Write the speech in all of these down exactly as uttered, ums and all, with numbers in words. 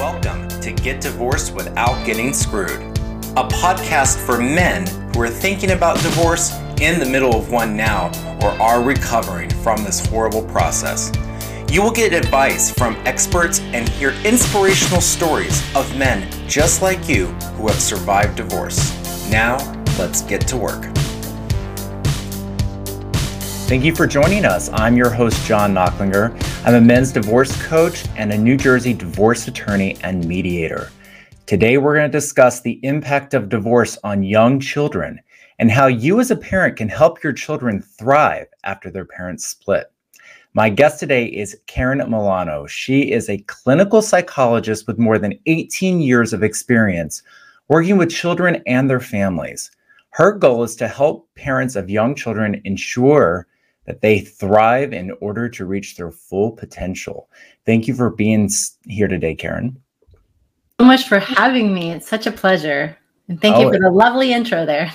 Welcome to Get Divorced Without Getting Screwed, a podcast for men who are thinking about divorce, in the middle of one now, or are recovering from this horrible process. You will get advice from experts and hear inspirational stories of men just like you who have survived divorce. Now, let's get to work. Thank you for joining us. I'm your host, John Knocklinger. I'm a men's divorce coach and a New Jersey divorce attorney and mediator. Today, we're going to discuss the impact of divorce on young children and how you as a parent can help your children thrive after their parents split. My guest today is Karen Milano. She is a clinical psychologist with more than eighteen years of experience working with children and their families. Her goal is to help parents of young children ensure that they thrive in order to reach their full potential. Thank you for being here today, Karen. So much for having me. It's such a pleasure. And thank oh, you for the lovely intro there.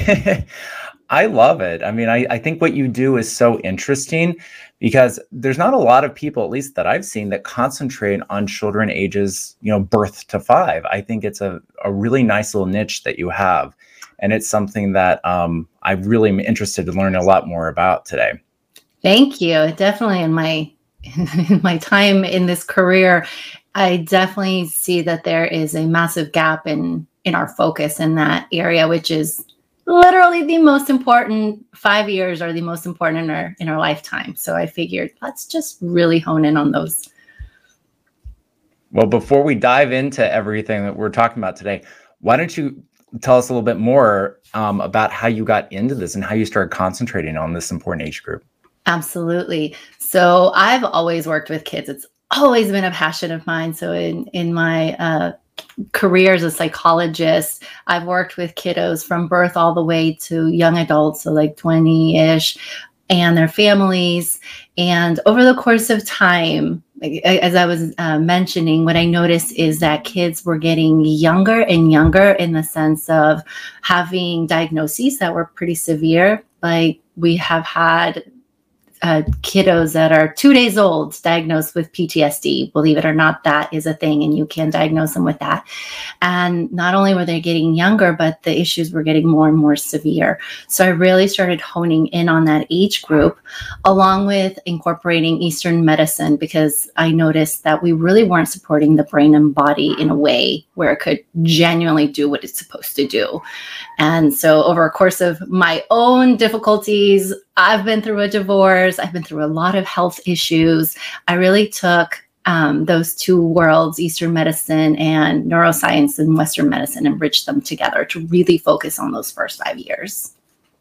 I love it. I mean, I, I think what you do is so interesting because there's not a lot of people, at least that I've seen, that concentrate on children ages, you know, birth to five. I think it's a, a really nice little niche that you have. And it's something that um, I really am interested to learn a lot more about today. Thank you. Definitely in my in my time in this career, I definitely see that there is a massive gap in in our focus in that area, which is literally the most important. Five years are the most important in our in our lifetime. So I figured let's just really hone in on those. Well, before we dive into everything that we're talking about today, why don't you tell us a little bit more um, about how you got into this and how you started concentrating on this important age group? Absolutely. So I've always worked with kids. It's always been a passion of mine. So in, in my uh, career as a psychologist, I've worked with kiddos from birth all the way to young adults, so like twenty-ish, and their families. And over the course of time, as I was uh, mentioning, what I noticed is that kids were getting younger and younger in the sense of having diagnoses that were pretty severe. Like we have had Uh, kiddos that are two days old diagnosed with P T S D. Believe it or not, that is a thing, and you can diagnose them with that. And not only were they getting younger, but the issues were getting more and more severe. So I really started honing in on that age group, along with incorporating Eastern medicine, because I noticed that we really weren't supporting the brain and body in a way where it could genuinely do what it's supposed to do. And so over a course of my own difficulties, I've been through a divorce. I've been through a lot of health issues. I really took um, those two worlds, Eastern medicine and neuroscience and Western medicine, and bridged them together to really focus on those first five years.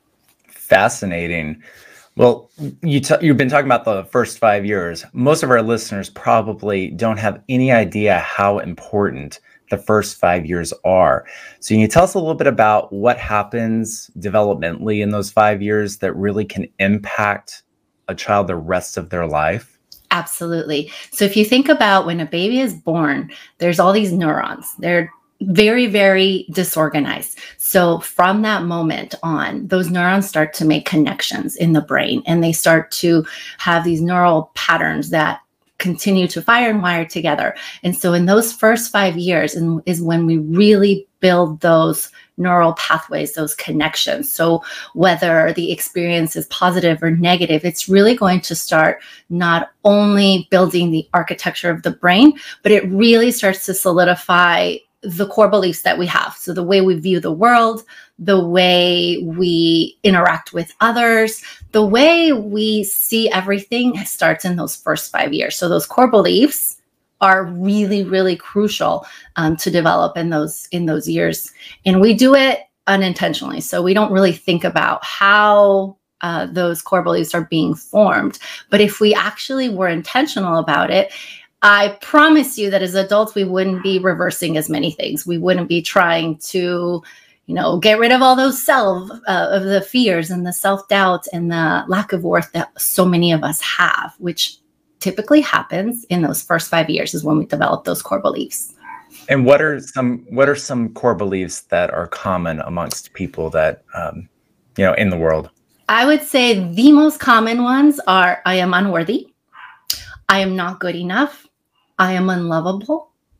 Fascinating. Well, you t- you've been talking about the first five years. Most of our listeners probably don't have any idea how important the first five years are. So can you tell us a little bit about what happens developmentally in those five years that really can impact a child the rest of their life? Absolutely. So if you think about when a baby is born, there's all these neurons. They're very, very disorganized. So from that moment on, those neurons start to make connections in the brain, and they start to have these neural patterns that continue to fire and wire together. And so in those first five years is when we really build those neural pathways, those connections. So whether the experience is positive or negative, it's really going to start not only building the architecture of the brain, but it really starts to solidify the core beliefs that we have. So the way we view the world, the way we interact with others, the way we see everything starts in those first five years. So those core beliefs are really, really crucial um, to develop in those in those years. And we do it unintentionally. So we don't really think about how uh, those core beliefs are being formed. But if we actually were intentional about it, I promise you that as adults, we wouldn't be reversing as many things. We wouldn't be trying to, you know, get rid of all those self uh, of the fears and the self-doubt and the lack of worth that so many of us have, which typically happens in those first five years is when we develop those core beliefs. And what are some what are some core beliefs that are common amongst people that um, you know in the world? I would say the most common ones are: I am unworthy, I am not good enough, I am unlovable,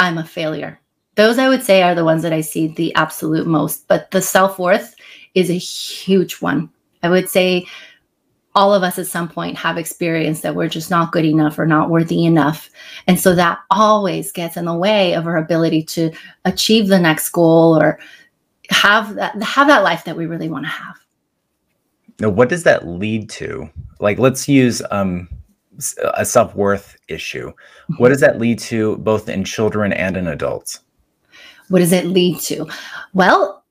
I'm a failure. Those I would say are the ones that I see the absolute most, but the self-worth is a huge one. I would say all of us at some point have experienced that we're just not good enough or not worthy enough. And so that always gets in the way of our ability to achieve the next goal or have that, have that life that we really want to have. Now, what does that lead to? Like, let's use um, a self-worth issue. What does that lead to both in children and in adults? What does it lead to? Well,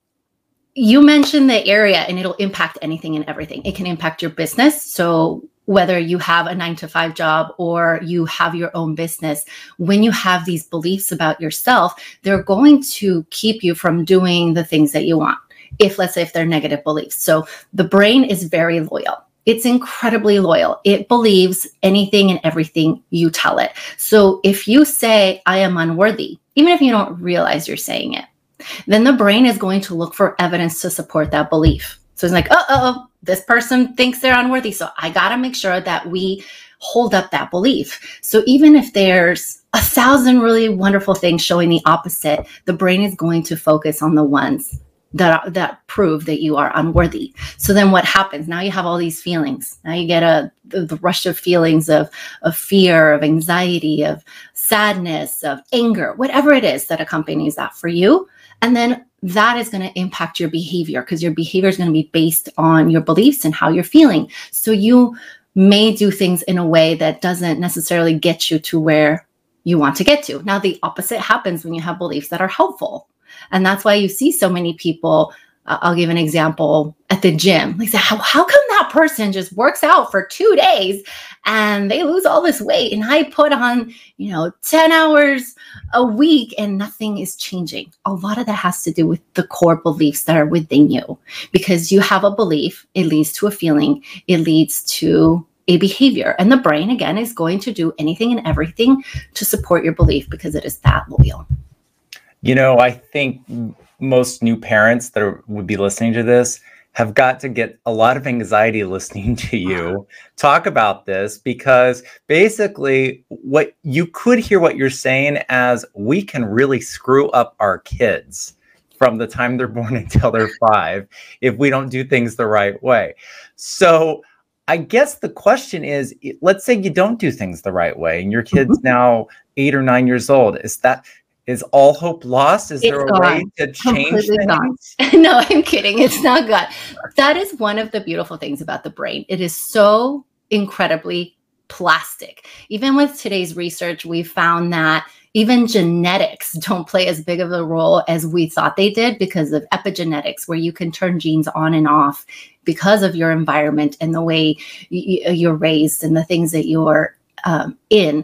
you mentioned the area and it'll impact anything and everything. It can impact your business. So whether you have a nine to five job or you have your own business, when you have these beliefs about yourself, they're going to keep you from doing the things that you want. If, let's say, if they're negative beliefs. So the brain is very loyal. It's incredibly loyal. It believes anything and everything you tell it. So if you say, I am unworthy, even if you don't realize you're saying it, then the brain is going to look for evidence to support that belief. So it's like, oh, oh, oh, this person thinks they're unworthy. So I got to make sure that we hold up that belief. So even if there's a thousand really wonderful things showing the opposite, the brain is going to focus on the ones that that prove that you are unworthy. So then what happens? Now you have all these feelings. Now you get a the, the rush of feelings of, of fear, of anxiety, of sadness, of anger, whatever it is that accompanies that for you. And then that is going to impact your behavior because your behavior is going to be based on your beliefs and how you're feeling. So you may do things in a way that doesn't necessarily get you to where you want to get to. Now, the opposite happens when you have beliefs that are helpful. And that's why you see so many people, uh, I'll give an example, at the gym. Like, how, how come that person just works out for two days and they lose all this weight? And I put on, you know, ten hours a week and nothing is changing. A lot of that has to do with the core beliefs that are within you. Because you have a belief, it leads to a feeling, it leads to a behavior. And the brain, again, is going to do anything and everything to support your belief because it is that loyal. You know, I think most new parents that are, would be listening to this have got to get a lot of anxiety listening to you talk about this, because basically what you could hear what you're saying as we can really screw up our kids from the time they're born until they're five if we don't do things the right way. So I guess the question is, let's say you don't do things the right way and your kid's mm-hmm. now eight or nine years old. Is that Is all hope lost? Is it's there a gone. way to change things? No, I'm kidding. It's not gone. That is one of the beautiful things about the brain. It is so incredibly plastic. Even with today's research, we found that even genetics don't play as big of a role as we thought they did because of epigenetics, where you can turn genes on and off because of your environment and the way you're raised and the things that you're um, in.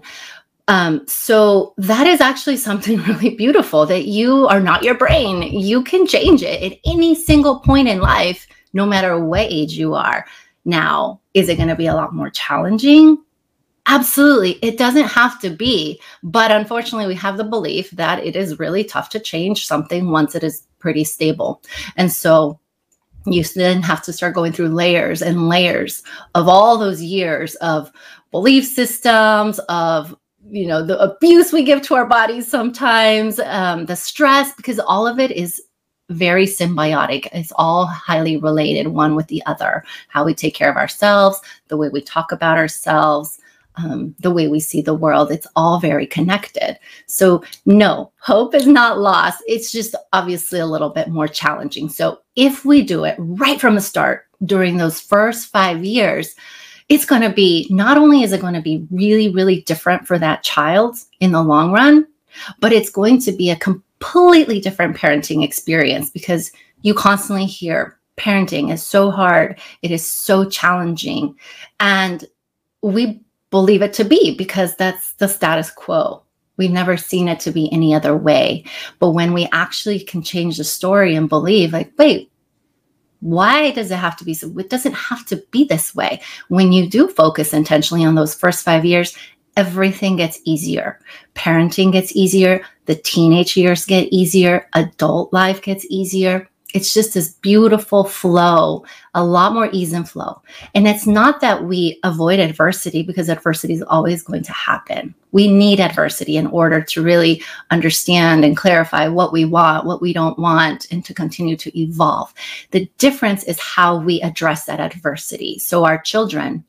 Um, so that is actually something really beautiful, that you are not your brain. You can change it at any single point in life, no matter what age you are. Now, is it going to be a lot more challenging? Absolutely. It doesn't have to be. But unfortunately, we have the belief that it is really tough to change something once it is pretty stable. And so you then have to start going through layers and layers of all those years of belief systems, of you know, the abuse we give to our bodies sometimes, um, the stress, because all of it is very symbiotic. It's all highly related one with the other. How we take care of ourselves, the way we talk about ourselves, um, the way we see the world, it's all very connected. So no, hope is not lost. It's just obviously a little bit more challenging. So if we do it right from the start during those first five years, it's going to be, not only is it going to be really, really different for that child in the long run, but it's going to be a completely different parenting experience, because you constantly hear parenting is so hard. It is so challenging. And we believe it to be because that's the status quo. We've never seen it to be any other way. But when we actually can change the story and believe, like, wait, why does it have to be so? It doesn't have to be this way. When you do focus intentionally on those first five years, everything gets easier. Parenting gets easier. The teenage years get easier. Adult life gets easier. It's just this beautiful flow, a lot more ease and flow. And it's not that we avoid adversity, because adversity is always going to happen. We need adversity in order to really understand and clarify what we want, what we don't want, and to continue to evolve. The difference is how we address that adversity. So our children,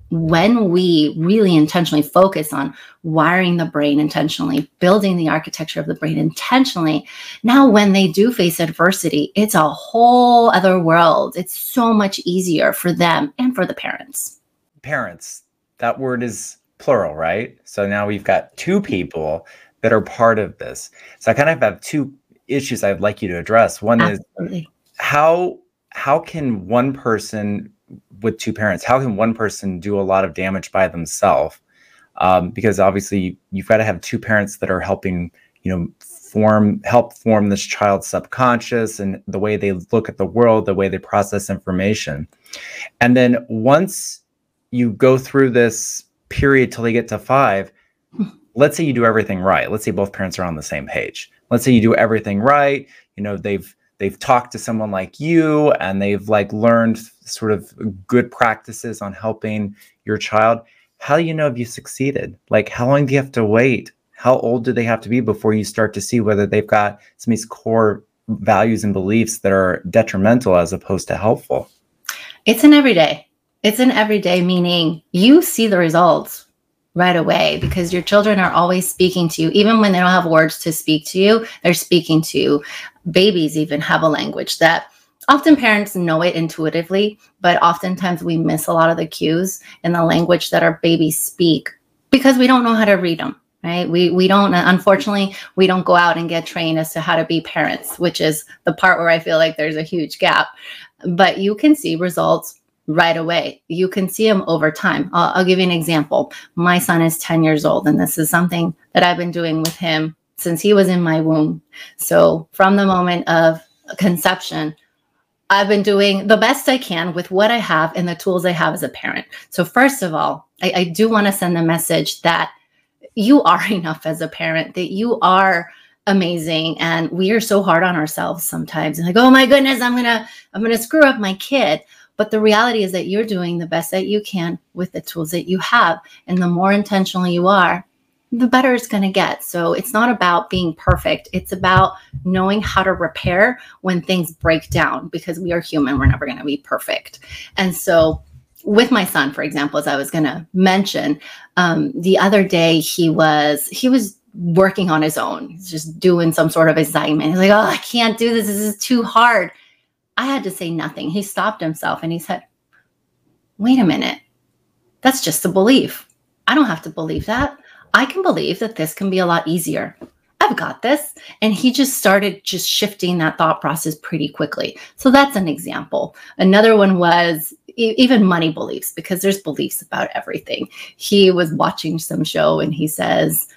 when we really intentionally focus on wiring the brain intentionally, building the architecture of the brain intentionally, now when they do face adversity, it's a whole other world. It's so much easier for them and for the parents. Parents, that word is plural, right? So now we've got two people that are part of this. So I kind of have two issues I'd like you to address. One Absolutely. is how how can one person with two parents, how can one person do a lot of damage by themselves? Um, because obviously you've got to have two parents that are helping, you know, form, help form this child's subconscious and the way they look at the world, the way they process information. And then once you go through this period till they get to five, let's say you do everything right. Let's say both parents are on the same page. Let's say you do everything right. You know, they've they've talked to someone like you and they've like learned sort of good practices on helping your child. How do you know if you succeeded? Like, how long do you have to wait? How old do they have to be before you start to see whether they've got some of these core values and beliefs that are detrimental as opposed to helpful? It's an everyday. It's an everyday, meaning you see the results right away because your children are always speaking to you. Even when they don't have words to speak to you, they're speaking to you. Babies even have a language that often parents know it intuitively, but oftentimes we miss a lot of the cues in the language that our babies speak because we don't know how to read them, right? We we don't, unfortunately, we don't go out and get trained as to how to be parents, which is the part where I feel like there's a huge gap. But you can see results right away. You can see them over time. I'll, I'll give you an example. My son is ten years old, and this is something that I've been doing with him since he was in my womb. So from the moment of conception, I've been doing the best I can with what I have and the tools I have as a parent. So first of all, I, I do want to send the message that you are enough as a parent, that you are amazing. And we are so hard on ourselves sometimes. And like, oh my goodness, I'm going to, I'm going to screw up my kid. But the reality is that you're doing the best that you can with the tools that you have. And the more intentional you are, the better it's going to get. So it's not about being perfect. It's about knowing how to repair when things break down, because we are human. We're never going to be perfect. And so with my son, for example, as I was going to mention, um, the other day he was, he was working on his own. He's just doing some sort of assignment. He's like, oh, I can't do this. This is too hard. I had to say nothing. He stopped himself and he said, wait a minute. That's just a belief. I don't have to believe that. I can believe that this can be a lot easier. I've got this. And he just started just shifting that thought process pretty quickly. So that's an example. Another one was e- even money beliefs, because there's beliefs about everything. He was watching some show and he says,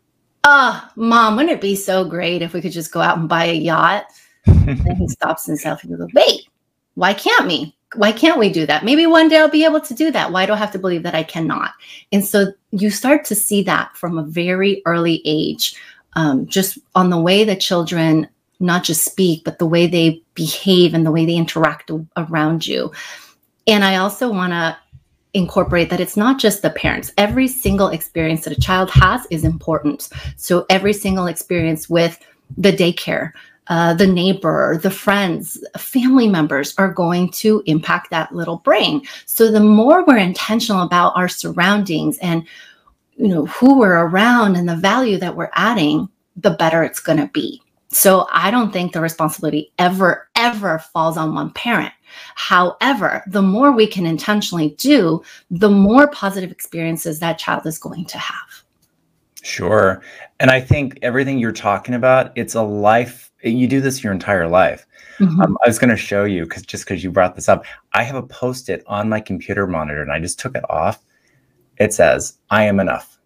oh, Mom, wouldn't it be so great if we could just go out and buy a yacht? And he stops himself and he goes, wait, why can't we? Why can't we do that? Maybe one day I'll be able to do that. Why do I have to believe that I cannot? And so you start to see that from a very early age, um, just on the way that children not just speak, but the way they behave and the way they interact around you. And I also want to incorporate that it's not just the parents. Every single experience that a child has is important. So every single experience with the daycare, Uh, the neighbor, the friends, family members are going to impact that little brain. So the more we're intentional about our surroundings and, you know, who we're around and the value that we're adding, the better it's going to be. So I don't think the responsibility ever, ever falls on one parent. However, the more we can intentionally do, the more positive experiences that child is going to have. Sure. And I think everything you're talking about, it's a life. You do this your entire life. Mm-hmm. Um, I was going to show you because just because you brought this up, I have a Post-it on my computer monitor and I just took it off. It says, I am enough.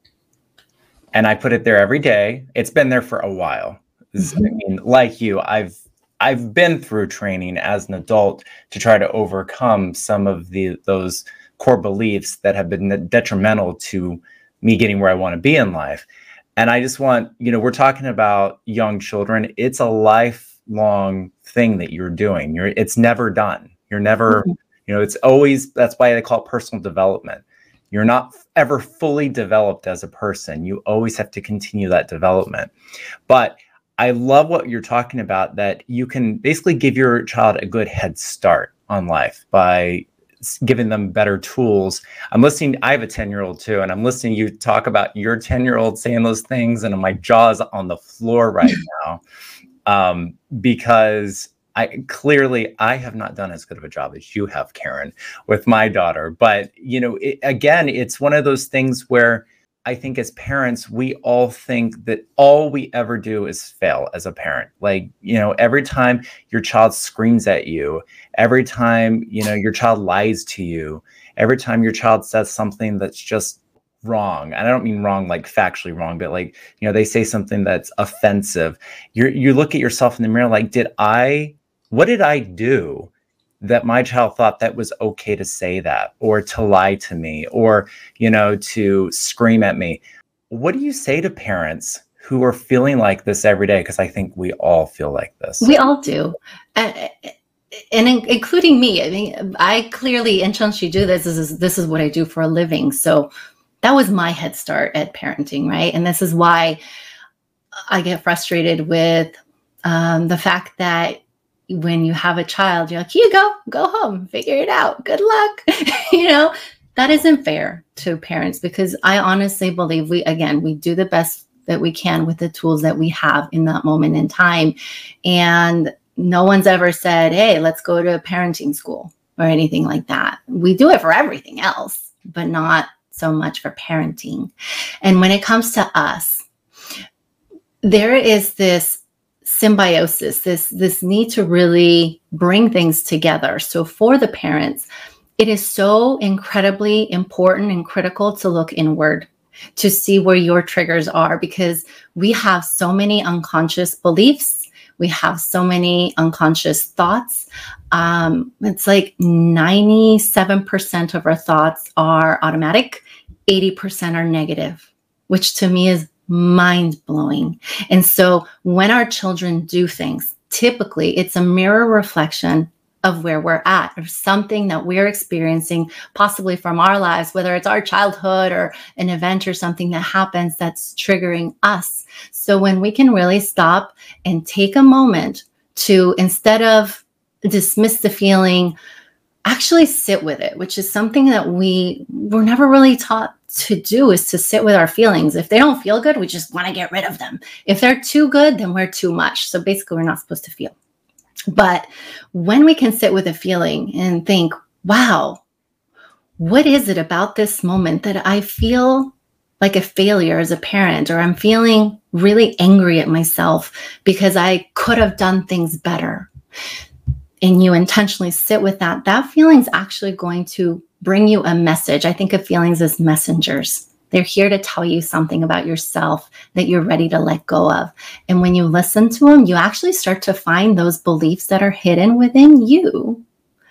And I put it there every day. It's been there for a while. Mm-hmm. I mean, like you, I've I've been through training as an adult to try to overcome some of the those core beliefs that have been detrimental to me getting where I want to be in life. And I just want, you know, we're talking about young children. It's a life, lifelong thing that you're doing. You're, it's never done. You're never, mm-hmm. you know, it's always, that's why they call it personal development. You're not ever fully developed as a person. You always have to continue that development. But I love what you're talking about, that you can basically give your child a good head start on life by giving them better tools. I'm listening, I have a ten year old too, and I'm listening to you talk about your ten year old saying those things, and my jaw's on the floor right now. Um, because I clearly, I have not done as good of a job as you have, Karen, with my daughter. But, you know, it, again, it's one of those things where I think as parents, we all think that all we ever do is fail as a parent. Like, you know, every time your child screams at you, every time, you know, your child lies to you, every time your child says something that's just wrong. And I don't mean wrong, like factually wrong, but like, you know, they say something that's offensive. You you look at yourself in the mirror, like, did I, what did I do that my child thought that was okay to say that, or to lie to me, or, you know, to scream at me? What do you say to parents who are feeling like this every day? Because I think we all feel like this. We all do. Uh, and in, including me. I mean, I clearly intentionally do this. This is, this is what I do for a living. So that was my head start at parenting, right? And this is why I get frustrated with um, the fact that when you have a child, you're like, here you go, go home, figure it out. Good luck. You know, that isn't fair to parents, because I honestly believe we, again, we do the best that we can with the tools that we have in that moment in time. And no one's ever said, hey, let's go to parenting school or anything like that. We do it for everything else, but not so much for parenting. And when it comes to us, there is this symbiosis, this, this need to really bring things together. So for the parents, it is so incredibly important and critical to look inward, to see where your triggers are, because we have so many unconscious beliefs. We have so many unconscious thoughts. Um, it's like ninety-seven percent of our thoughts are automatic, eighty percent are negative, which to me is mind-blowing. And so when our children do things, typically it's a mirror reflection of where we're at, or something that we're experiencing, possibly from our lives, whether it's our childhood or an event or something that happens that's triggering us. So when we can really stop and take a moment to, instead of dismiss the feeling, actually sit with it, which is something that we were never really taught to do, is to sit with our feelings. If they don't feel good, we just want to get rid of them. If they're too good, then we're too much. So basically, we're not supposed to feel. But when we can sit with a feeling and think, wow, what is it about this moment that I feel like a failure as a parent, or I'm feeling really angry at myself because I could have done things better? And you intentionally sit with that, that feeling's actually going to bring you a message. I think of feelings as messengers. They're here to tell you something about yourself that you're ready to let go of. And when you listen to them, you actually start to find those beliefs that are hidden within you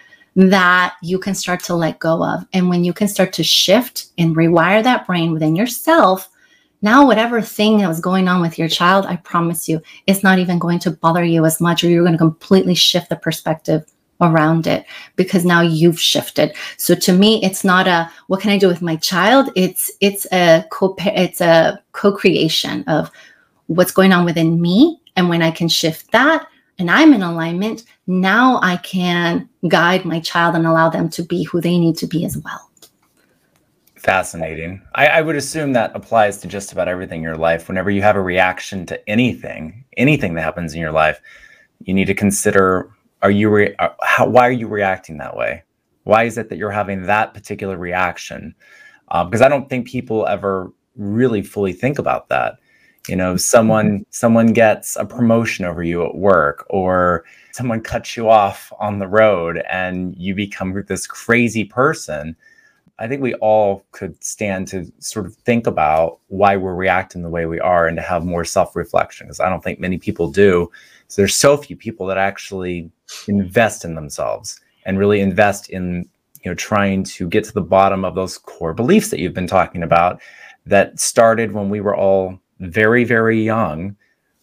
that you can start to let go of. And when you can start to shift and rewire that brain within yourself, now whatever thing that was going on with your child, I promise you, it's not even going to bother you as much, or you're going to completely shift the perspective around it, because now you've shifted. So to me, it's not a, what can I do with my child? It's, it's a co, it's a co-creation of what's going on within me. And when I can shift that and I'm in alignment, now I can guide my child and allow them to be who they need to be as well. Fascinating. I, I would assume that applies to just about everything in your life. Whenever you have a reaction to anything, anything that happens in your life, you need to consider, are you, re- how, why are you reacting that way? Why is it that you're having that particular reaction? Uh, because I don't think people ever really fully think about that. You know, someone, someone gets a promotion over you at work, or someone cuts you off on the road and you become this crazy person. I think we all could stand to sort of think about why we're reacting the way we are, and to have more self-reflection, because I don't think many people do. So there's so few people that actually invest in themselves and really invest in, you know, trying to get to the bottom of those core beliefs that you've been talking about, that started when we were all very, very young,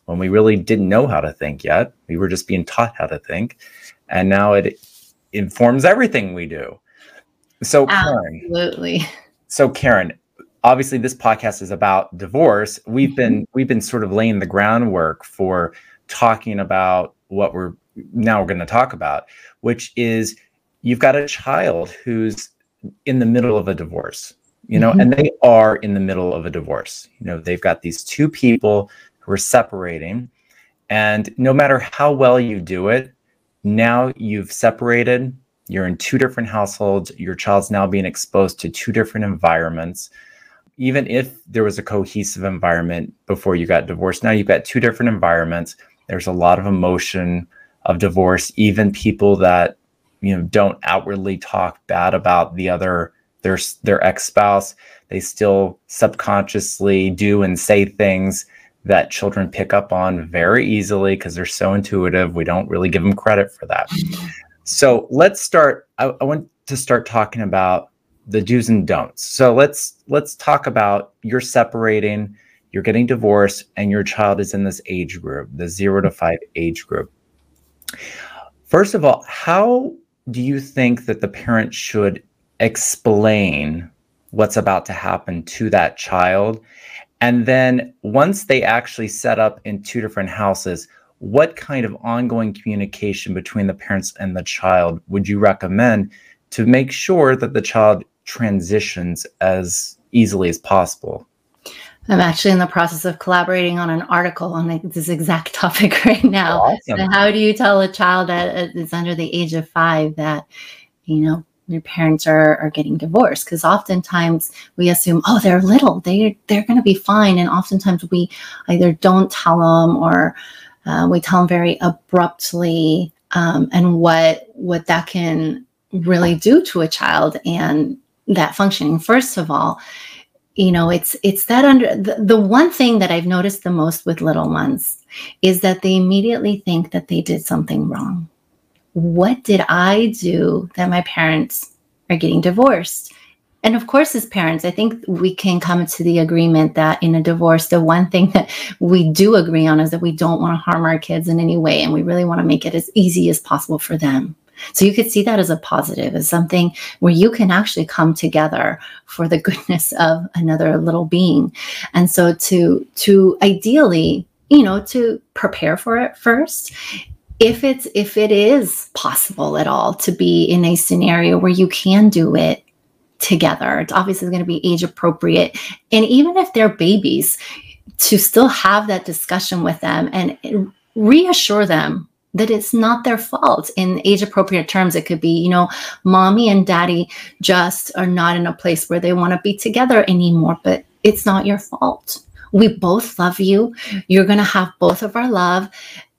when we really didn't know how to think yet. We were just being taught how to think. And now it informs everything we do. So Karen, absolutely. So Karen, obviously this podcast is about divorce. We've Mm-hmm. been we've been sort of laying the groundwork for talking about what we're now we're going to talk about, which is you've got a child who's in the middle of a divorce, you know, mm-hmm. and they are in the middle of a divorce. You know, they've got these two people who are separating, and no matter how well you do it, now you've separated. You're in two different households. Your child's now being exposed to two different environments. Even if there was a cohesive environment before you got divorced, now you've got two different environments. There's a lot of emotion of divorce. Even people that, you know, don't outwardly talk bad about the other, their, their ex-spouse, they still subconsciously do and say things that children pick up on very easily because they're so intuitive. We don't really give them credit for that. So let's start. I, I want to start talking about the do's and don'ts. So let's let's talk about you're separating, you're getting divorced, and your child is in this age group, the zero to five age group. First of all, how do you think that the parent should explain what's about to happen to that child? And then once they actually set up in two different houses, what kind of ongoing communication between the parents and the child would you recommend to make sure that the child transitions as easily as possible? I'm actually in the process of collaborating on an article on this exact topic right now. Awesome. So how do you tell a child that is under the age of five that, you know, their parents are, are getting divorced? Because oftentimes we assume, oh, they're little, they, they're going to be fine. And oftentimes we either don't tell them or Uh, we tell them very abruptly, um, and what what that can really do to a child and that functioning. First of all, you know, it's it's that under the, the one thing that I've noticed the most with little ones is that they immediately think that they did something wrong. What did I do that my parents are getting divorced? And of course, as parents, I think we can come to the agreement that in a divorce, the one thing that we do agree on is that we don't want to harm our kids in any way. And we really want to make it as easy as possible for them. So you could see that as a positive, as something where you can actually come together for the goodness of another little being. And so to, to ideally, you know, to prepare for it first, if it's, if it is possible at all to be in a scenario where you can do it together. It's obviously going to be age appropriate. And even if they're babies, to still have that discussion with them and reassure them that it's not their fault. In age appropriate terms, it could be, you know, mommy and daddy just are not in a place where they want to be together anymore, but it's not your fault. We both love you. You're going to have both of our love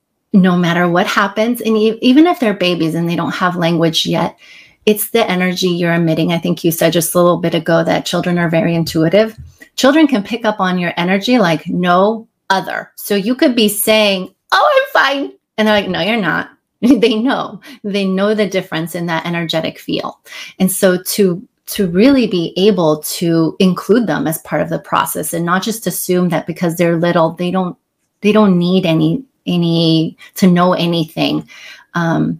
no matter what happens. And even if they're babies and they don't have language yet, it's the energy you're emitting. I think you said just a little bit ago that children are very intuitive. Children can pick up on your energy like no other. So you could be saying, oh, I'm fine. And they're like, no, you're not. They know. They know the difference in that energetic feel. And so to, to really be able to include them as part of the process and not just assume that because they're little, they don't, they don't need any, any to know anything. Um,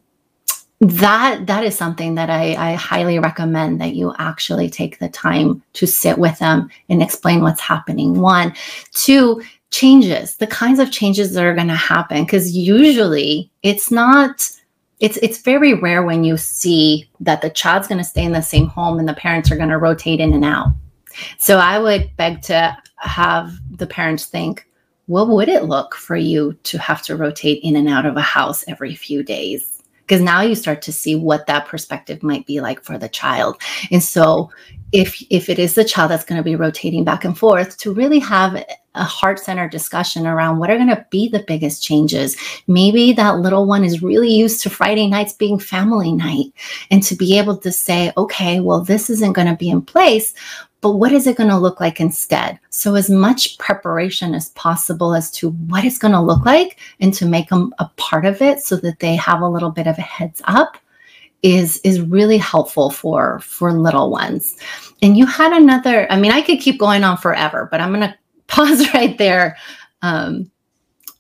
That that is something that I, I highly recommend that you actually take the time to sit with them and explain what's happening. One, two, changes, the kinds of changes that are going to happen, because usually it's not, it's it's very rare when you see that the child's going to stay in the same home and the parents are going to rotate in and out. So I would beg to have the parents think, what would it look for you to have to rotate in and out of a house every few days? Because now you start to see what that perspective might be like for the child. And so if if it is the child that's going to be rotating back and forth, to really have a heart-centered discussion around what are going to be the biggest changes. Maybe that little one is really used to Friday nights being family night, and to be able to say, okay, well, this isn't going to be in place, but what is it going to look like instead? So as much preparation as possible as to what it's going to look like and to make them a part of it so that they have a little bit of a heads up is, is really helpful for, for little ones. And you had another, I mean, I could keep going on forever, but I'm going to pause right there. Um,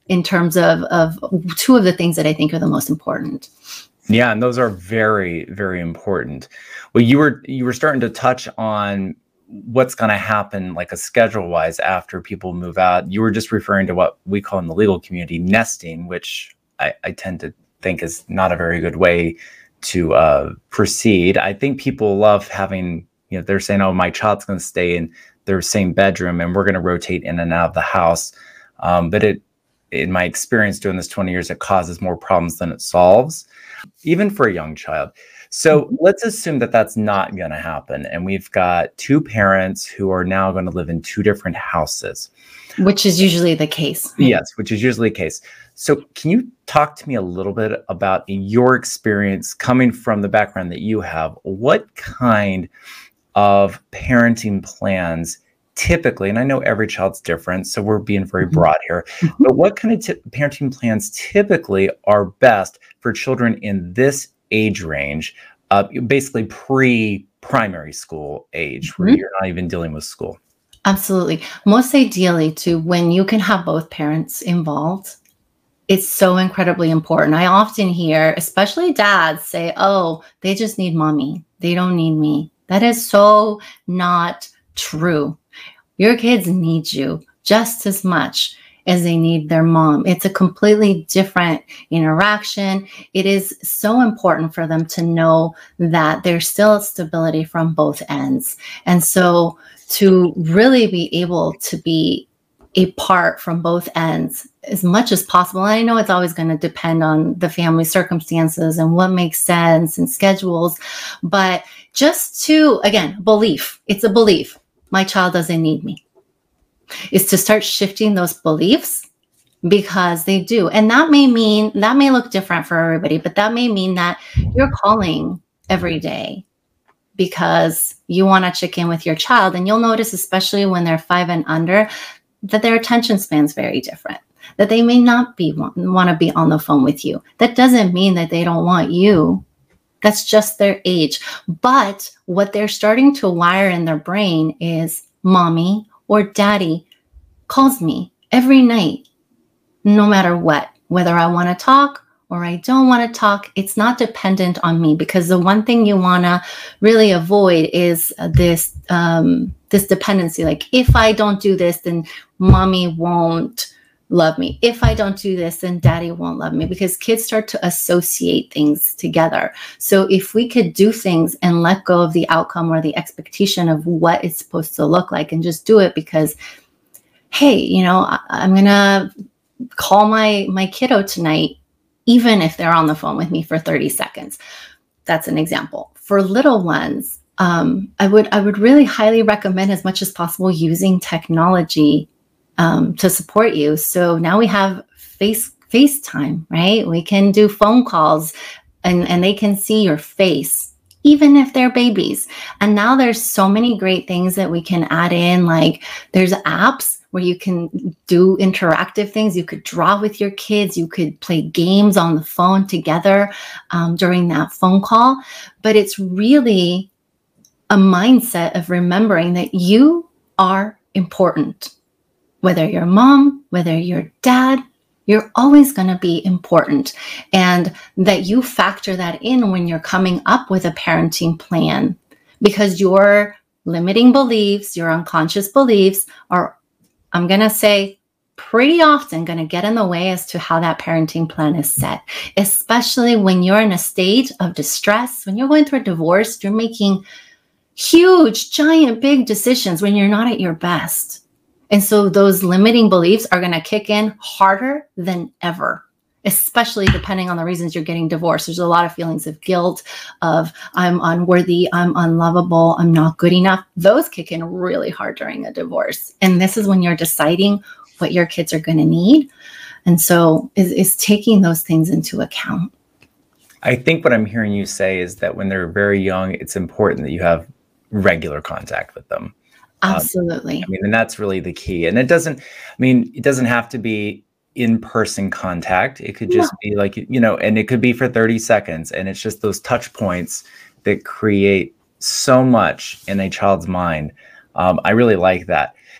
in terms of, of two of the things that I think are the most important. Yeah, and those are very, very important. Well, you were you were starting to touch on what's going to happen, like a schedule wise, after people move out. You were just referring to what we call in the legal community nesting, which I, I tend to think is not a very good way to uh, proceed. I think people love having, you know, they're saying, oh, my child's going to stay in their same bedroom and we're going to rotate in and out of the house. Um, but it, in my experience doing this twenty years, it causes more problems than it solves, even for a young child. So let's assume that that's not going to happen. And we've got two parents who are now going to live in two different houses. Which is usually the case. Yes, which is usually the case. So can you talk to me a little bit about your experience coming from the background that you have? What kind of parenting plans typically, and I know every child's different, so we're being very broad here, but what kind of t- parenting plans typically are best for children in this age range, uh, basically pre-primary school age, mm-hmm. where you're not even dealing with school? Absolutely. Most ideally, to when you can have both parents involved, it's so incredibly important. I often hear, especially dads, say, oh, they just need mommy. They don't need me. That is so not true. Your kids need you just as much as they need their mom. It's a completely different interaction. It is so important for them to know that there's still stability from both ends. And so to really be able to be a part from both ends as much as possible. And I know it's always going to depend on the family circumstances and what makes sense and schedules, but just to, again, belief, it's a belief. My child doesn't need me, is to start shifting those beliefs, because they do. And that may mean, that may look different for everybody, but that may mean that you're calling every day because you want to check in with your child. And you'll notice, especially when they're five and under, that their attention span is very different, that they may not be want, want to be on the phone with you. That doesn't mean that they don't want you. That's just their age. But what they're starting to wire in their brain is mommy or daddy calls me every night, no matter what, whether I want to talk or I don't want to talk. It's not dependent on me, because the one thing you want to really avoid is this, um, this dependency. Like, if I don't do this, then mommy won't love me. If I don't do this, then daddy won't love me, because kids start to associate things together. So if we could do things and let go of the outcome or the expectation of what it's supposed to look like, and just do it because, hey, you know, I, I'm going to call my, my kiddo tonight, even if they're on the phone with me for thirty seconds. That's an example. For little ones, um, I would, I would really highly recommend, as much as possible, using technology Um, to support you. So now we have face FaceTime, right? We can do phone calls and, and they can see your face, even if they're babies. And now there's so many great things that we can add in. Like, there's apps where you can do interactive things. You could draw with your kids. You could play games on the phone together um, during that phone call. But it's really a mindset of remembering that you are important. Whether you're mom, whether you're dad, you're always going to be important. And that you factor that in when you're coming up with a parenting plan, because your limiting beliefs, your unconscious beliefs are, I'm going to say, pretty often going to get in the way as to how that parenting plan is set, especially when you're in a state of distress. When you're going through a divorce, you're making huge, giant, big decisions when you're not at your best. And so those limiting beliefs are going to kick in harder than ever, especially depending on the reasons you're getting divorced. There's a lot of feelings of guilt, of I'm unworthy, I'm unlovable, I'm not good enough. Those kick in really hard during a divorce. And this is when you're deciding what your kids are going to need. And so is, is taking those things into account. I think what I'm hearing you say is that when they're very young, it's important that you have regular contact with them. Absolutely. Um, I mean, and that's really the key. And it doesn't, I mean, it doesn't have to be in-person contact. It could just yeah. be like, you know, and it could be for thirty seconds. And it's just those touch points that create so much in a child's mind. Um, I really like that.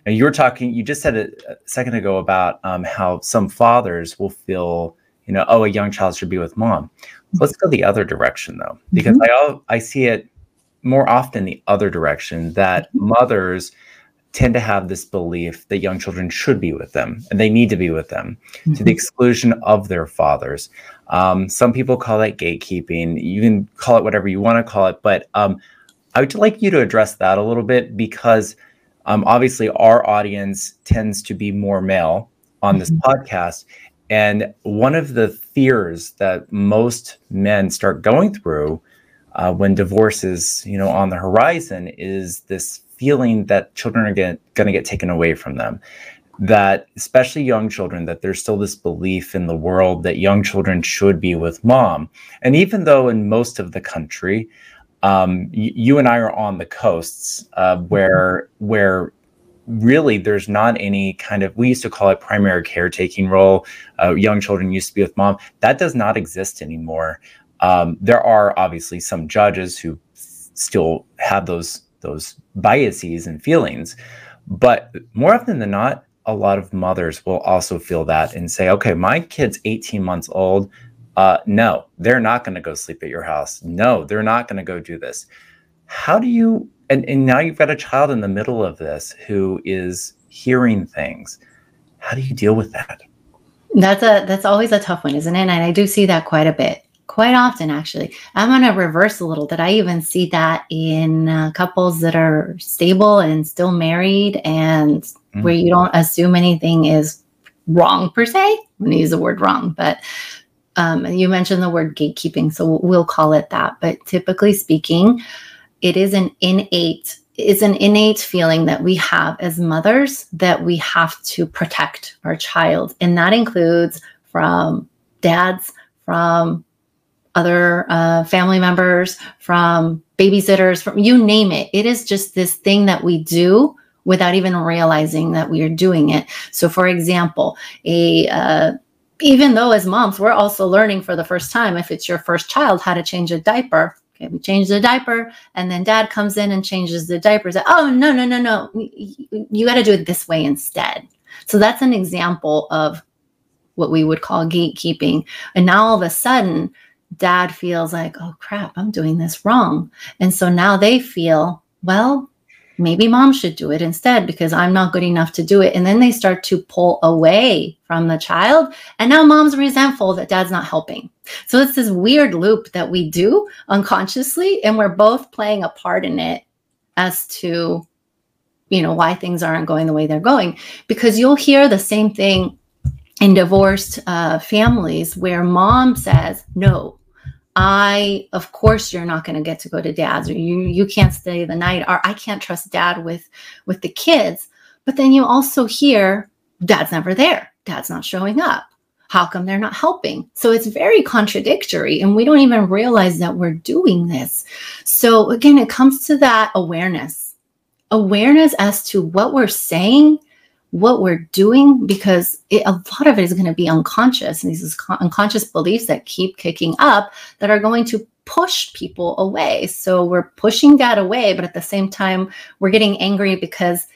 Now, you were talking, you just said it a second ago about um, how some fathers will feel, you know, oh, a young child should be with mom. Let's go the other direction, though, because mm-hmm. I all, I see it more often the other direction, that mm-hmm. mothers tend to have this belief that young children should be with them and they need to be with them mm-hmm. to the exclusion of their fathers. Um, some people call that gatekeeping. You can call it whatever you want to call it, but um, I would like you to address that a little bit, because um, obviously our audience tends to be more male on this mm-hmm. podcast. And one of the fears that most men start going through uh, when divorce is, you know, on the horizon is this feeling that children are going to get taken away from them. That especially young children, that there's still this belief in the world that young children should be with mom. And even though in most of the country, um, y- you and I are on the coasts uh, where where really there's not any kind of, we used to call it primary caretaking role. Uh, young children used to be with mom. That does not exist anymore. Um, there are obviously some judges who still have those those biases and feelings, but more often than not, a lot of mothers will also feel that and say, okay, my kid's eighteen months old. Uh, no, they're not going to go sleep at your house. No, they're not going to go do this. How do you, and, and now you've got a child in the middle of this who is hearing things. How do you deal with that? That's a, that's always a tough one, isn't it? And I do see that quite a bit. Quite often, actually. I'm going to reverse a little, that I even see that in uh, couples that are stable and still married, and mm. where you don't assume anything is wrong per se. I'm going to use the word wrong, but um, you mentioned the word gatekeeping, so we'll call it that. But typically speaking, it is an innate, it's an innate feeling that we have as mothers that we have to protect our child. And that includes from dads, from other uh, family members, from babysitters, from you name it. It is just this thing that we do without even realizing that we are doing it. So for example, a uh, even though as moms, we're also learning for the first time, if it's your first child, how to change a diaper. Okay, we change the diaper, and then dad comes in and changes the diapers. Oh, no, no, no, no. You, you got to do it this way instead. So that's an example of what we would call gatekeeping. And now all of a sudden, dad feels like, oh crap, I'm doing this wrong. And so now they feel, well, maybe mom should do it instead because I'm not good enough to do it. And then they start to pull away from the child. And now mom's resentful that dad's not helping. So it's this weird loop that we do unconsciously. And we're both playing a part in it as to, you know, why things aren't going the way they're going. Because you'll hear the same thing in divorced uh, families where mom says, no, I, of course, you're not going to get to go to dad's, or you, you can't stay the night, or I can't trust dad with, with the kids. But then you also hear dad's never there. Dad's not showing up. How come they're not helping? So it's very contradictory, and we don't even realize that we're doing this. So again, it comes to that awareness, awareness as to what we're saying, what we're doing, because it, a lot of it is going to be unconscious, and these con- unconscious beliefs that keep kicking up that are going to push people away. So we're pushing dad away, but at the same time, we're getting angry because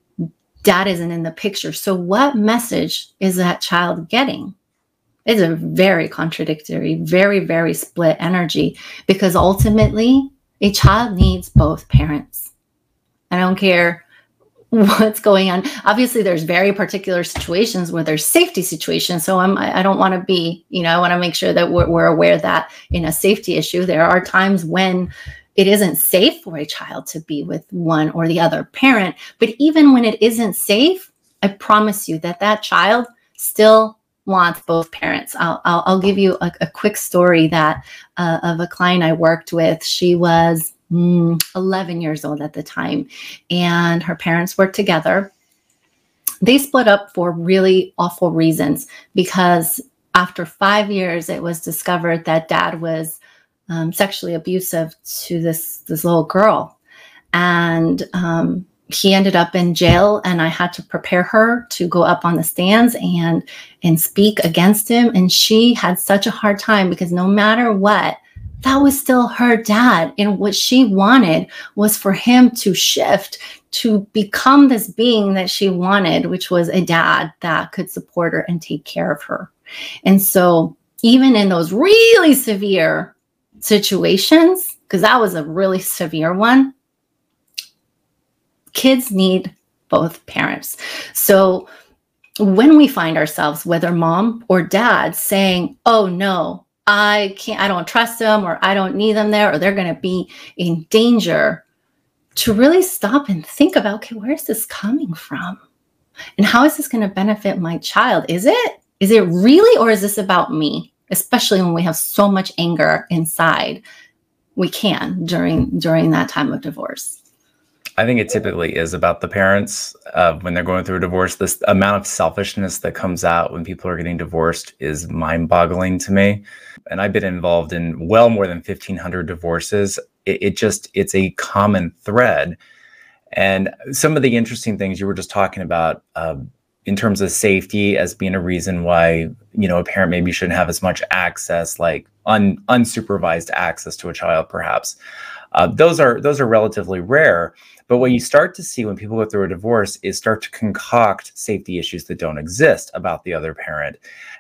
dad isn't in the picture. So what message is that child getting? It's a very contradictory, very, very split energy, because ultimately a child needs both parents. I don't care what's going on. Obviously, there's very particular situations where there's safety situations. So I'm, I don't want to be, you know, I want to make sure that we're, we're aware that in a safety issue, there are times when it isn't safe for a child to be with one or the other parent. But even when it isn't safe, I promise you that that child still wants both parents. I'll, I'll, I'll give you a, a quick story that uh, of a client I worked with. She was Mm, eleven years old at the time, and her parents were together. They split up for really awful reasons, because after five years, it was discovered that dad was um, sexually abusive to this, this little girl. And um, he ended up in jail, and I had to prepare her to go up on the stands and, and speak against him. And she had such a hard time, because no matter what, that was still her dad. And what she wanted was for him to shift to become this being that she wanted, which was a dad that could support her and take care of her. And so even in those really severe situations, because that was a really severe one, kids need both parents. So when we find ourselves, whether mom or dad, saying, oh no, I can't, I don't trust them, or I don't need them there, or they're going to be in danger, to really stop and think about, okay, where is this coming from? And how is this going to benefit my child? Is it, is it really, or is this about me? Especially when we have so much anger inside, we can during, during that time of divorce. I think it typically is about the parents uh, when they're going through a divorce. This amount of selfishness that comes out when people are getting divorced is mind-boggling to me. And I've been involved in well more than fifteen hundred divorces. It, it just, it's a common thread. And some of the interesting things you were just talking about uh, in terms of safety as being a reason why, you know, a parent maybe shouldn't have as much access, like un, unsupervised access to a child, perhaps. Uh, those are those are relatively rare. But what you start to see when people go through a divorce is start to concoct safety issues that don't exist about the other parent.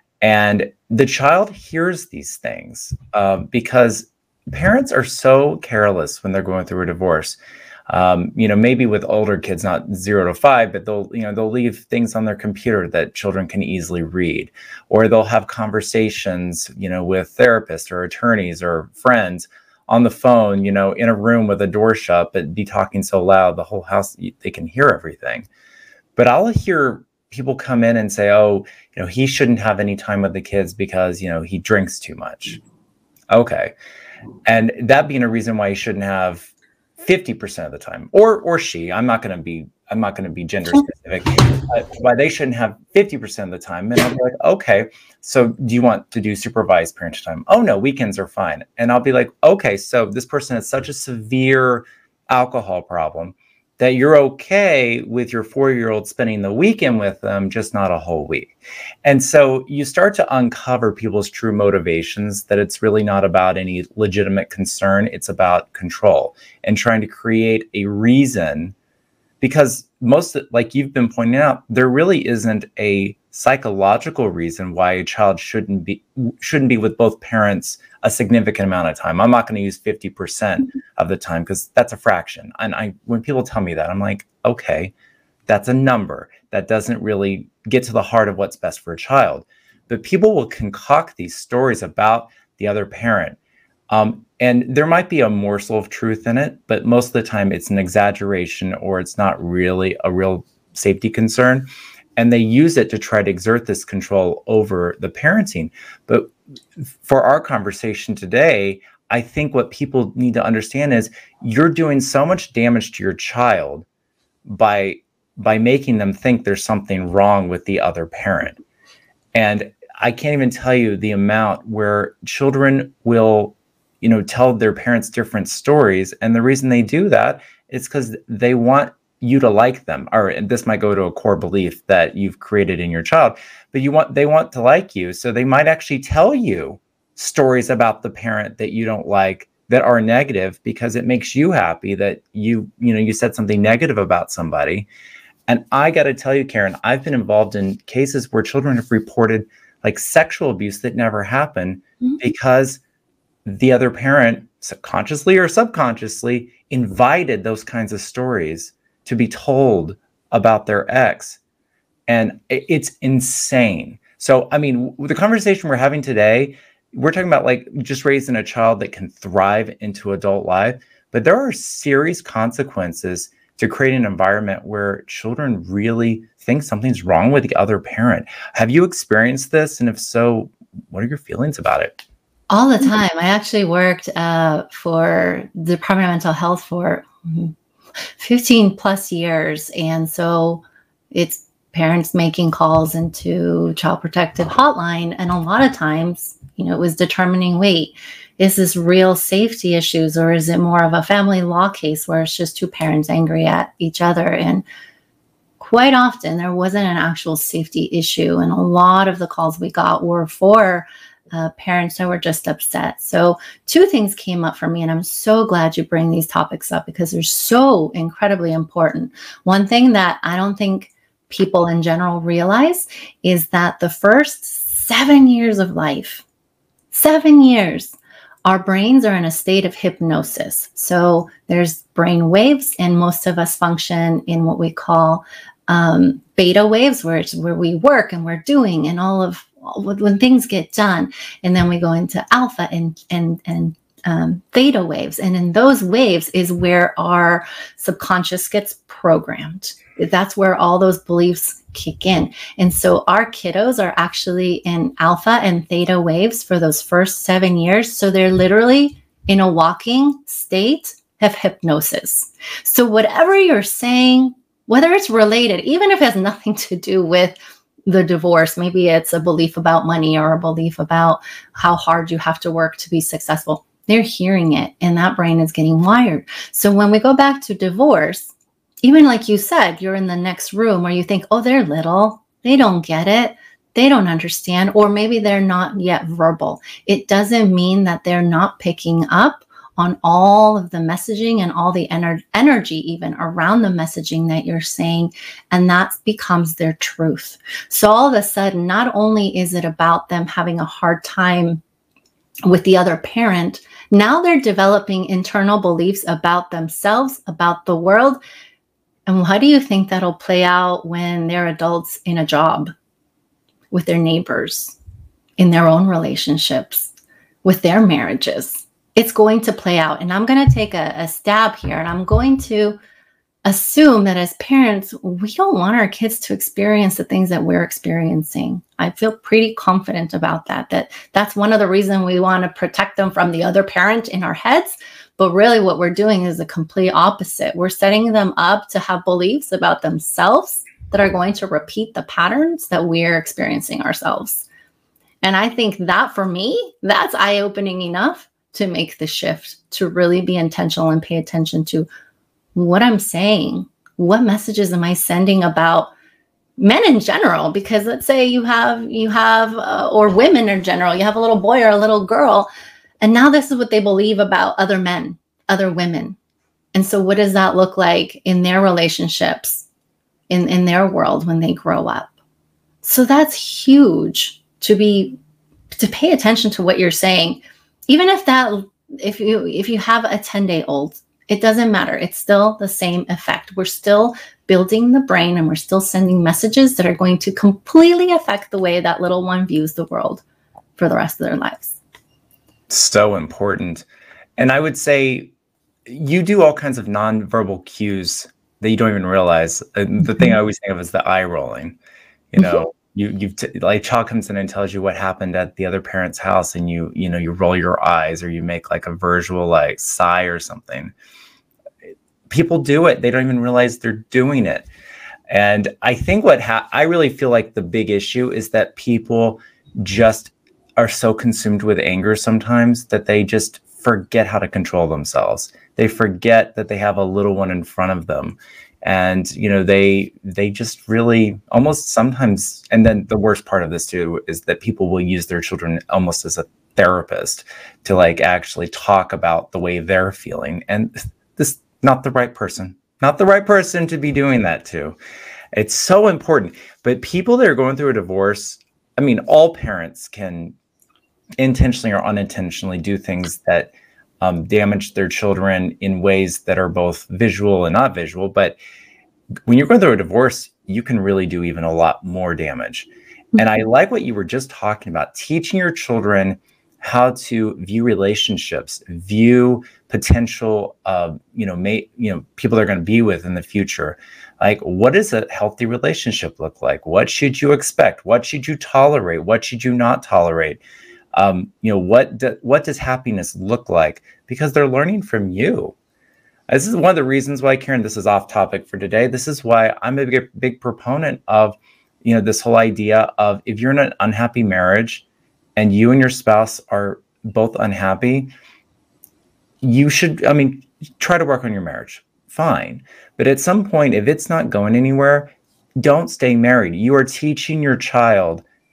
And the child hears these things uh, because parents are so careless when they're going through a divorce. Um, you know, maybe with older kids, not zero to five, but they'll, you know, they'll leave things on their computer that children can easily read, or they'll have conversations, you know, with therapists or attorneys or friends on the phone, you know, in a room with a door shut, but be talking so loud, the whole house, they can hear everything. But I'll hear people come in and say, oh, you know, he shouldn't have any time with the kids because, you know, he drinks too much. Okay. And that being a reason why he shouldn't have fifty percent of the time, or, or she, I'm not going to be, I'm not going to be gender specific, uh, why they shouldn't have fifty percent of the time. And I'll be like, okay, so do you want to do supervised parenting time? Oh no, weekends are fine. And I'll be like, okay, so this person has such a severe alcohol problem that you're okay with your four-year-old spending the weekend with them, just not a whole week. And so you start to uncover people's true motivations, that it's really not about any legitimate concern. It's about control and trying to create a reason, because most, like you've been pointing out, there really isn't a psychological reason why a child shouldn't be shouldn't be with both parents a significant amount of time. I'm not going to use fifty percent of the time because that's a fraction. And I, when people tell me that, I'm like, okay, that's a number. That doesn't really get to the heart of what's best for a child. But people will concoct these stories about the other parent. Um, and there might be a morsel of truth in it, but most of the time it's an exaggeration, or it's not really a real safety concern. And they use it to try to exert this control over the parenting. But for our conversation today, I think what people need to understand is you're doing so much damage to your child by, by making them think there's something wrong with the other parent. And I can't even tell you the amount where children will, you know, tell their parents different stories. And the reason they do that is because they want you to like them, or and this might go to a core belief that you've created in your child, but you want, they want to like you. So they might actually tell you stories about the parent that you don't like that are negative, because it makes you happy that you, you know, you said something negative about somebody. And I got to tell you, Karen, I've been involved in cases where children have reported like sexual abuse that never happened mm-hmm. because the other parent, subconsciously or subconsciously, invited those kinds of stories to be told about their ex. And it's insane. So, I mean, the conversation we're having today, we're talking about like just raising a child that can thrive into adult life, but there are serious consequences to create an environment where children really think something's wrong with the other parent. Have you experienced this? And if so, what are your feelings about it? All the time. I actually worked uh, for the Department of Mental Health for fifteen plus years. And so it's parents making calls into Child Protective Hotline. And a lot of times, you know, it was determining, wait, is this real safety issues, or is it more of a family law case where it's just two parents angry at each other? And quite often there wasn't an actual safety issue. And a lot of the calls we got were for uh, parents that were just upset. So two things came up for me, and I'm so glad you bring these topics up because they're so incredibly important. One thing that I don't think people in general realize is that the first seven years of life, seven years, our brains are in a state of hypnosis. So there's brain waves, and most of us function in what we call um, beta waves, where it's where we work and we're doing and all of when things get done. And then we go into alpha and and and um, theta waves. And in those waves is where our subconscious gets programmed. That's where all those beliefs kick in. And so our kiddos are actually in alpha and theta waves for those first seven years. So they're literally in a walking state of hypnosis. So whatever you're saying, whether it's related, even if it has nothing to do with the divorce, maybe it's a belief about money or a belief about how hard you have to work to be successful, they're hearing it and that brain is getting wired. So when we go back to divorce, even like you said, you're in the next room where you think, oh, they're little, they don't get it, they don't understand, or maybe they're not yet verbal. It doesn't mean that they're not picking up on all of the messaging and all the ener- energy even around the messaging that you're saying, and that becomes their truth. So all of a sudden, not only is it about them having a hard time with the other parent, now they're developing internal beliefs about themselves, about the world. And how do you think that'll play out when they're adults in a job, with their neighbors, in their own relationships, with their marriages? It's going to play out. And I'm going to take a, a stab here, and I'm going to assume that as parents, we don't want our kids to experience the things that we're experiencing. I feel pretty confident about that, that that's one of the reasons we want to protect them from the other parent in our heads. But really what we're doing is the complete opposite. We're setting them up to have beliefs about themselves that are going to repeat the patterns that we're experiencing ourselves. And I think that for me, that's eye-opening enough to make the shift, to really be intentional and pay attention to what I'm saying. What messages am I sending about men in general? Because let's say you have, you have, uh, or women in general, you have a little boy or a little girl, and now this is what they believe about other men, other women. And so what does that look like in their relationships, in, in their world when they grow up? So that's huge to be, to pay attention to what you're saying. Even if that, if you, if you have a ten day old, it doesn't matter. It's still the same effect. We're still building the brain, and we're still sending messages that are going to completely affect the way that little one views the world for the rest of their lives. So important. And I would say you do all kinds of nonverbal cues that you don't even realize. And the thing I always think of is the eye rolling. You know, you you've t- like child comes in and tells you what happened at the other parent's house, and you you know you roll your eyes, or you make like a visual like sigh or something. People do it. They don't even realize they're doing it. And I think what ha- I really feel like the big issue is that people just are so consumed with anger sometimes that they just forget how to control themselves. They forget that they have a little one in front of them. And, you know, they they just really almost sometimes, and then the worst part of this too is that people will use their children almost as a therapist to like actually talk about the way they're feeling. And this, not the right person, not the right person to be doing that to. It's so important. But people that are going through a divorce, I mean, all parents can intentionally or unintentionally do things that um, damage their children in ways that are both visual and not visual. But when you're going through a divorce, you can really do even a lot more damage. And I like what you were just talking about, teaching your children how to view relationships, view potential, uh, you know, may, you know, people they're going to be with in the future. Like, what does a healthy relationship look like? What should you expect? What should you tolerate? What should you not tolerate? Um, you know, what do, what does happiness look like? Because they're learning from you. This is one of the reasons why, Karen, this is off topic for today. This is why I'm a big, big proponent of, you know, this whole idea of if you're in an unhappy marriage and you and your spouse are both unhappy, you should, I mean, try to work on your marriage. Fine. But at some point, if it's not going anywhere, don't stay married. You are teaching your child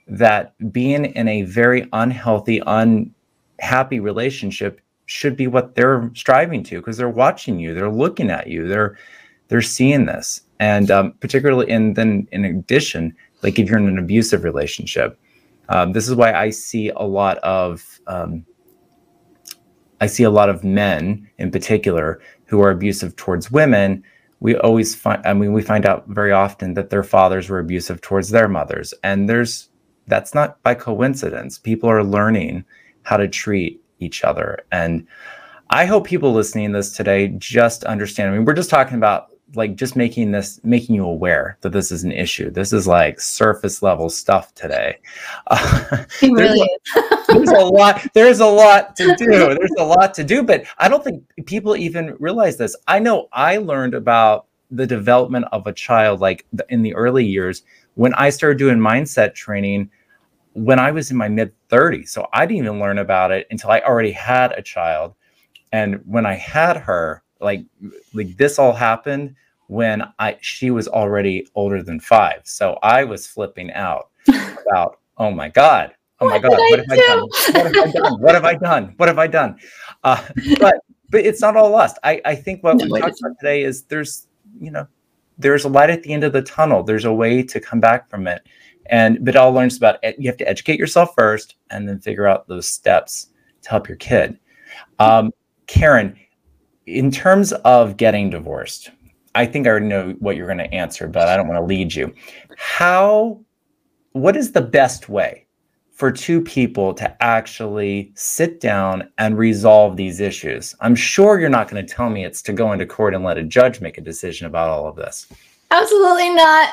that being in a very unhealthy, unhappy relationship should be what they're striving to, because they're watching you, they're looking at you, they're they're seeing this. And um, particularly in then in addition, like if you're in an abusive relationship, um, this is why I see a lot of um, I see a lot of men in particular who are abusive towards women. We always find, I mean, we find out very often that their fathers were abusive towards their mothers. And there's, that's not by coincidence. People are learning how to treat each other. And I hope people listening to this today just understand. I mean, we're just talking about like just making this, making you aware that this is an issue. This is like surface level stuff today. Uh, it really is. There's a lot, there's a lot to do. There's a lot to do, but I don't think people even realize this. I know I learned about the development of a child, like in the early years when I started doing mindset training when I was in my mid thirties. So I didn't even learn about it until I already had a child. And when I had her, like, like this all happened when I, she was already older than five. So I was flipping out about, oh my God. Oh my God, what have I done? What have I done? What have I done? What have I done? Uh, but but it's not all lost. I, I think what we talked about today is there's, you know, there's a light at the end of the tunnel. There's a way to come back from it. And but it all learns about, you have to educate yourself first and then figure out those steps to help your kid. Um, Karen, in terms of getting divorced, I think I already know what you're going to answer, but I don't want to lead you. How, what is the best way for two people to actually sit down and resolve these issues? I'm sure you're not going to tell me it's to go into court and let a judge make a decision about all of this. Absolutely not.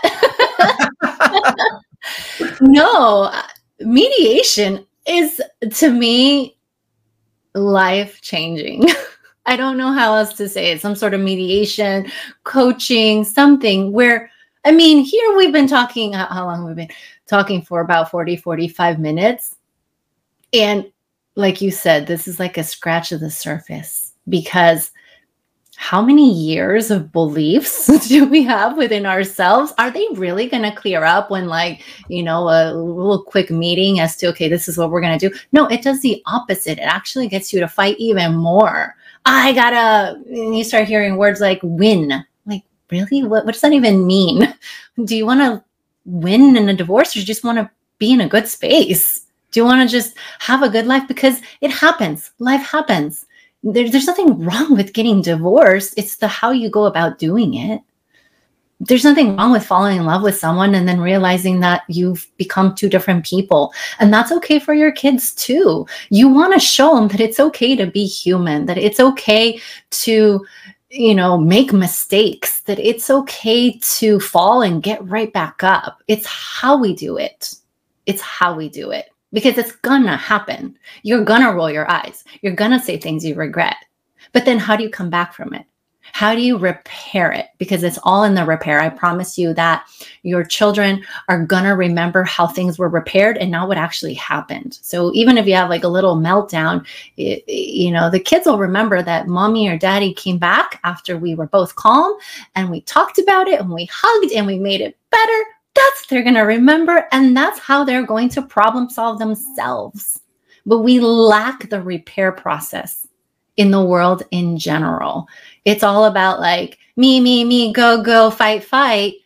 No, mediation is, to me, life-changing. I don't know how else to say it. Some sort of mediation, coaching, something where, I mean, here we've been talking, how, how long have we been talking for? About forty, forty-five minutes. And like you said, this is like a scratch of the surface, because how many years of beliefs do we have within ourselves? Are they really going to clear up when, like, you know, a little quick meeting as to, okay, this is what we're going to do? No, it does the opposite. It actually gets you to fight even more. I gotta, and you start hearing words like win. Like, really? What, what does that even mean? Do you want to win in a divorce, or do you just want to be in a good space? Do you want to just have a good life? Because it happens. Life happens. There, there's nothing wrong with getting divorced. It's the how you go about doing it. There's nothing wrong with falling in love with someone and then realizing that you've become two different people. And that's okay for your kids too. You want to show them that it's okay to be human, that it's okay to, you know, make mistakes, that it's okay to fall and get right back up. It's how we do it. It's how we do it. Because it's gonna happen. You're gonna roll your eyes. You're gonna say things you regret. But then how do you come back from it? How do you repair it? Because it's all in the repair. I promise you that your children are gonna remember how things were repaired and not what actually happened. So even if you have like a little meltdown, it, you know, the kids will remember that mommy or daddy came back after we were both calm and we talked about it and we hugged and we made it better. That's what they're going to remember, and that's how they're going to problem solve themselves. But we lack the repair process in the world in general. It's all about like me, me, me, go, go, fight, fight.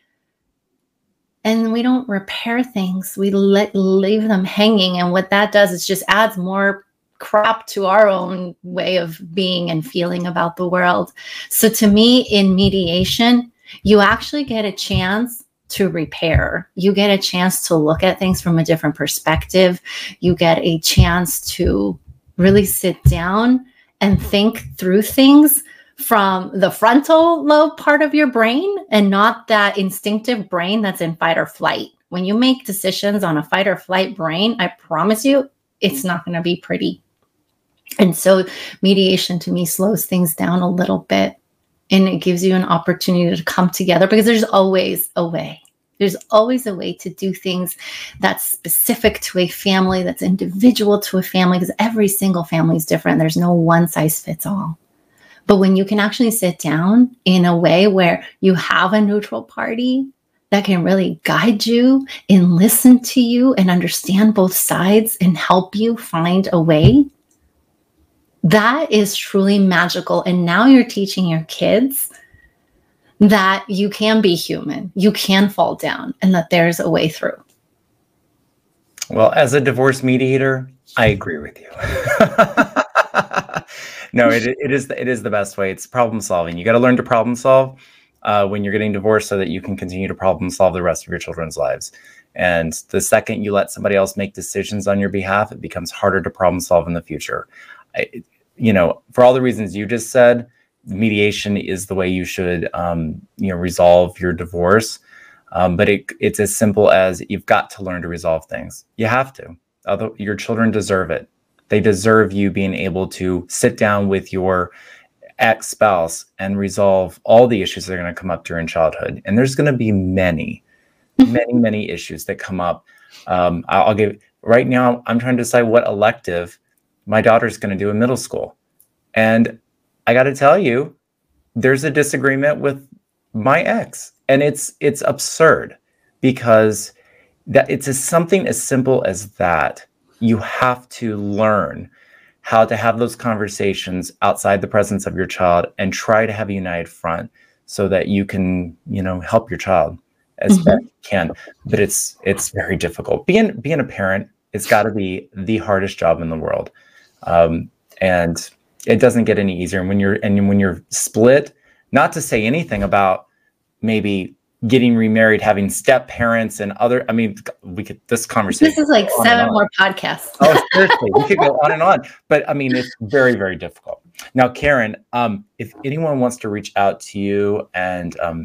And we don't repair things. We let leave them hanging. And what that does is just adds more crap to our own way of being and feeling about the world. So to me, in mediation, you actually get a chance to repair. You get a chance to look at things from a different perspective. You get a chance to really sit down and think through things from the frontal lobe part of your brain and not that instinctive brain that's in fight or flight. When you make decisions on a fight or flight brain, I promise you, it's not going to be pretty. And so mediation to me slows things down a little bit. And it gives you an opportunity to come together, because there's always a way. There's always a way to do things that's specific to a family, that's individual to a family, because every single family is different. There's no one size fits all. But when you can actually sit down in a way where you have a neutral party that can really guide you and listen to you and understand both sides and help you find a way, that is truly magical. And now you're teaching your kids that you can be human, you can fall down, and that there's a way through. Well, as a divorce mediator, I agree with you. No, it, it is it is the best way. It's problem solving. You got to learn to problem solve uh, when you're getting divorced so that you can continue to problem solve the rest of your children's lives. And the second you let somebody else make decisions on your behalf, it becomes harder to problem solve in the future. I, you know, for all the reasons you just said, mediation is the way you should, um, you know, resolve your divorce. Um, but it, it's as simple as you've got to learn to resolve things. You have to. Although your children deserve it. They deserve you being able to sit down with your ex-spouse and resolve all the issues that are going to come up during childhood. And there's going to be many, many, many issues that come up. Um, I'll, I'll give right now. I'm trying to decide what elective my daughter's going to do in middle school, and I got to tell you, there's a disagreement with my ex, and it's it's absurd because that it's a, something as simple as that. You have to learn how to have those conversations outside the presence of your child and try to have a united front so that you can, you know, help your child as mm-hmm. best you can. But it's it's very difficult. Being being a parent, it's got to be the hardest job in the world, um, and it doesn't get any easier. And when you're and when you're split, not to say anything about maybe getting remarried, having step parents and other, I mean, we could, this conversation. This is like seven more podcasts. Oh, seriously, we could go on and on, but I mean, it's very, very difficult. Now, Karen, um, if anyone wants to reach out to you and um,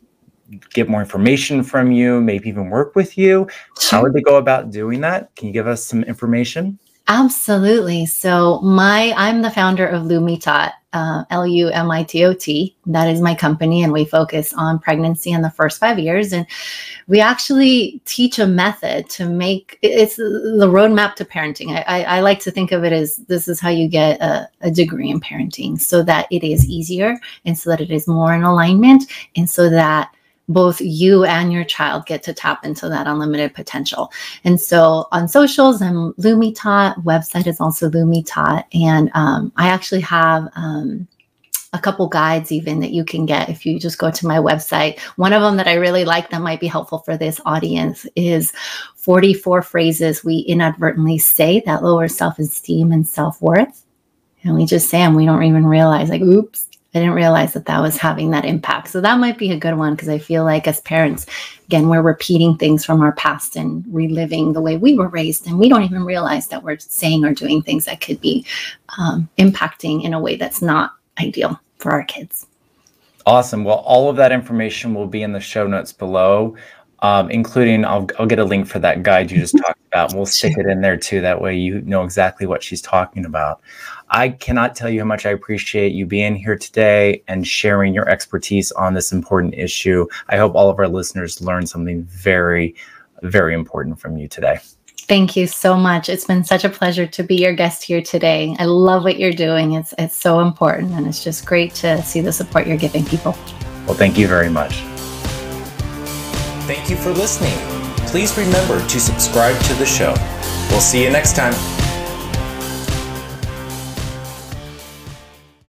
get more information from you, maybe even work with you, how would they go about doing that? Can you give us some information? Absolutely. So my, I'm the founder of Lumitot, uh, L U M I T O T. That is my company, and we focus on pregnancy in the first five years. And we actually teach a method to make, it's the roadmap to parenting. I, I, I like to think of it as this is how you get a, a degree in parenting so that it is easier and so that it is more in alignment and so that both you and your child get to tap into that unlimited potential. And so on socials, I'm Lumitot. Website is also Lumitot. And um, I actually have um, a couple guides even that you can get if you just go to my website. One of them that I really like that might be helpful for this audience is forty-four phrases we inadvertently say that lower self-esteem and self-worth. And we just say them. We don't even realize, like, oops, I didn't realize that that was having that impact. So that might be a good one because I feel like as parents, again, we're repeating things from our past and reliving the way we were raised. And we don't even realize that we're saying or doing things that could be um, impacting in a way that's not ideal for our kids. Awesome. Well, all of that information will be in the show notes below, um, including I'll, I'll get a link for that guide you just talked about. And we'll stick it in there too. That way you know exactly what she's talking about. I cannot tell you how much I appreciate you being here today and sharing your expertise on this important issue. I hope all of our listeners learned something very, very important from you today. Thank you so much. It's been such a pleasure to be your guest here today. I love what you're doing. It's it's so important, and it's just great to see the support you're giving people. Well, thank you very much. Thank you for listening. Please remember to subscribe to the show. We'll see you next time.